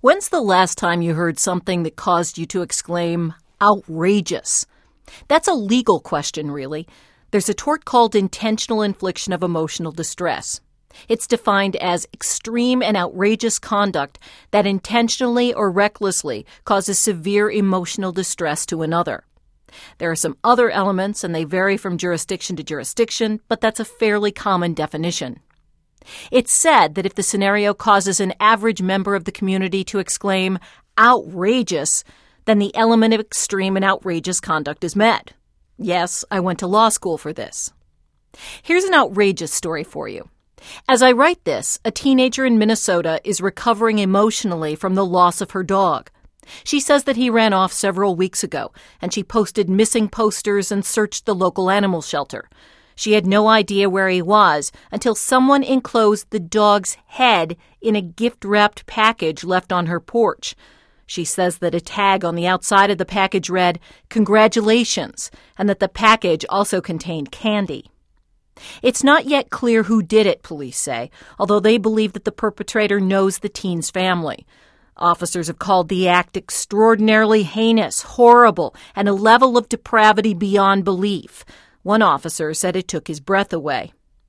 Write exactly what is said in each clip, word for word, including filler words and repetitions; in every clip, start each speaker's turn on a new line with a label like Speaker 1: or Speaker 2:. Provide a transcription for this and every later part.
Speaker 1: When's the last time you heard something that caused you to exclaim, outrageous? That's a legal question, really. There's a tort called intentional infliction of emotional distress. It's defined as extreme and outrageous conduct that intentionally or recklessly causes severe emotional distress to another. There are some other elements, and they vary from jurisdiction to jurisdiction, but that's a fairly common definition. It's said that if the scenario causes an average member of the community to exclaim, outrageous, then the element of extreme and outrageous conduct is met. Yes, I went to law school for this. Here's an outrageous story for you. As I write this, a teenager in Minnesota is recovering emotionally from the loss of her dog. She says that he ran off several weeks ago, and she posted missing posters and searched the local animal shelter. She had no idea where he was until someone enclosed the dog's head in a gift-wrapped package left on her porch. She says that a tag on the outside of the package read, "Congratulations," and that the package also contained candy. It's not yet clear who did it, police say, although they believe that the perpetrator knows the teen's family. Officers have called the act extraordinarily heinous, horrible, and a level of depravity beyond belief. One officer said it took his breath away.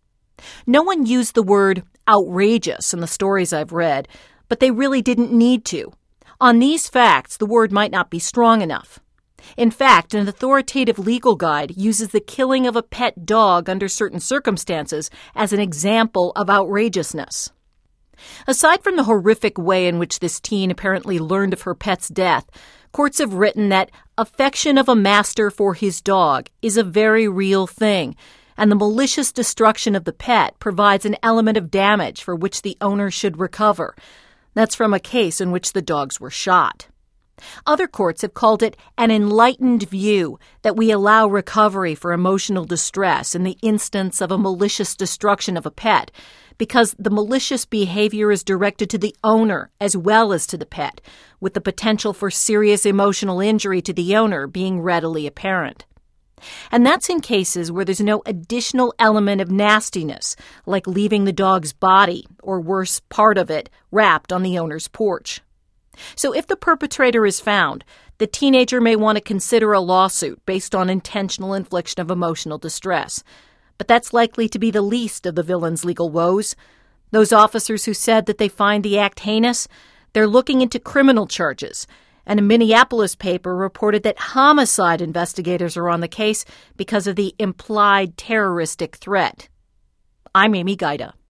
Speaker 1: No one used the word outrageous in the stories I've read, but they really didn't need to. On these facts, the word might not be strong enough. In fact, an authoritative legal guide uses the killing of a pet dog under certain circumstances as an example of outrageousness. Aside from the horrific way in which this teen apparently learned of her pet's death, courts have written that affection of a master for his dog is a very real thing, and the malicious destruction of the pet provides an element of damage for which the owner should recover. That's from a case in which the dogs were shot. Other courts have called it an enlightened view that we allow recovery for emotional distress in the instance of a malicious destruction of a pet, because the malicious behavior is directed to the owner as well as to the pet, with the potential for serious emotional injury to the owner being readily apparent. And that's in cases where there's no additional element of nastiness, like leaving the dog's body, or worse, part of it, wrapped on the owner's porch. So if the perpetrator is found, the teenager may want to consider a lawsuit based on intentional infliction of emotional distress. But that's likely to be the least of the villain's legal woes. Those officers who said that they find the act heinous, they're looking into criminal charges, and a Minneapolis paper reported that homicide investigators are on the case because of the implied terroristic threat. I'm Amy Gaida.